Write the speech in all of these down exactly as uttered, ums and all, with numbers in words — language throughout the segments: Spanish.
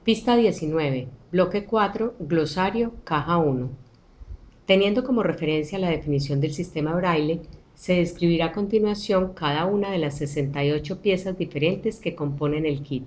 Pista diecinueve, bloque cuatro, glosario, caja uno. Teniendo como referencia la definición del sistema Braille, se describirá a continuación cada una de las sesenta y ocho piezas diferentes que componen el kit.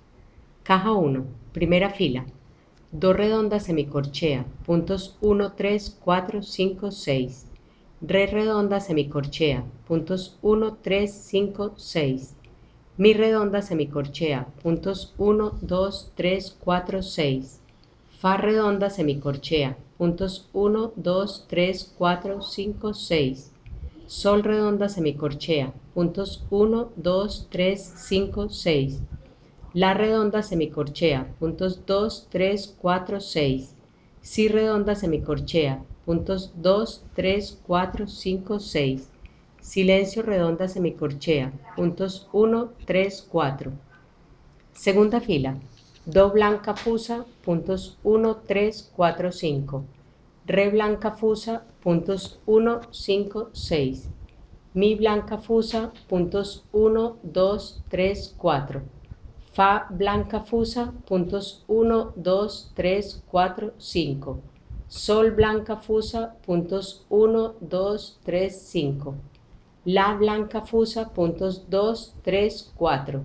Caja uno, primera fila. Do redonda semicorchea, puntos uno, tres, cuatro, cinco, seis. Re redonda semicorchea, puntos uno, tres, cinco, seis. Mi redonda semicorchea, puntos uno, dos, tres, cuatro, seis. Fa redonda semicorchea, puntos uno, dos, tres, cuatro, cinco, seis. Sol redonda semicorchea, puntos uno, dos, tres, cinco, seis. La redonda semicorchea, puntos dos, tres, cuatro, seis. Si redonda semicorchea, puntos dos, tres, cuatro, cinco, seis. Silencio redonda semicorchea, puntos uno, tres, cuatro. Segunda fila. Do blanca fusa, puntos uno, tres, cuatro, cinco. Re blanca fusa, puntos uno, cinco, seis. Mi blanca fusa, puntos uno, dos, tres, cuatro. Fa blanca fusa, puntos uno, dos, tres, cuatro, cinco. Sol blanca fusa, puntos uno, dos, tres, cinco. La blanca fusa, puntos dos, tres, cuatro.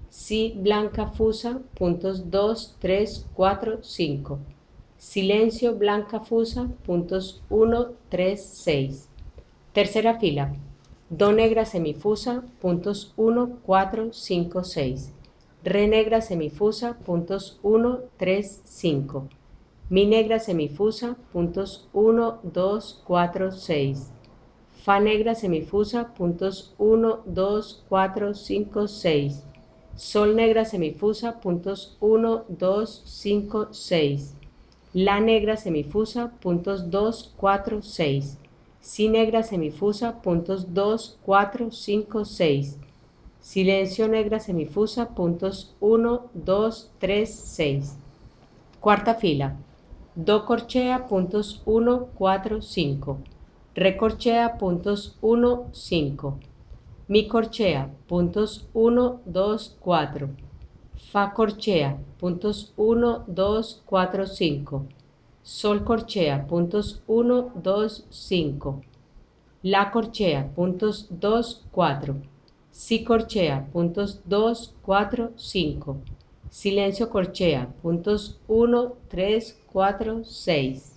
Si blanca fusa, puntos dos, tres, cuatro, cinco. Silencio blanca fusa, puntos uno, tres, seis. Tercera fila. Do negra semifusa, puntos uno, cuatro, cinco, seis. Re negra semifusa, puntos uno, tres, cinco. Mi negra semifusa, puntos uno, dos, cuatro, seis. Fa negra semifusa, puntos uno, dos, cuatro, cinco, seis. Sol negra semifusa, puntos uno, dos, cinco, seis. La negra semifusa, puntos dos, cuatro, seis. Si negra semifusa, puntos dos, cuatro, cinco, seis. Silencio negra semifusa, puntos uno, dos, tres, seis. Cuarta fila. Do corchea, puntos uno, cuatro, cinco. Re corchea, puntos uno, cinco. Mi corchea, puntos uno, dos, cuatro. Fa corchea, puntos uno, dos, cuatro, cinco. Sol corchea, puntos uno, dos, cinco. La corchea, puntos dos, cuatro. Si corchea, puntos dos, cuatro, cinco. Silencio corchea, puntos uno, tres, cuatro, seis.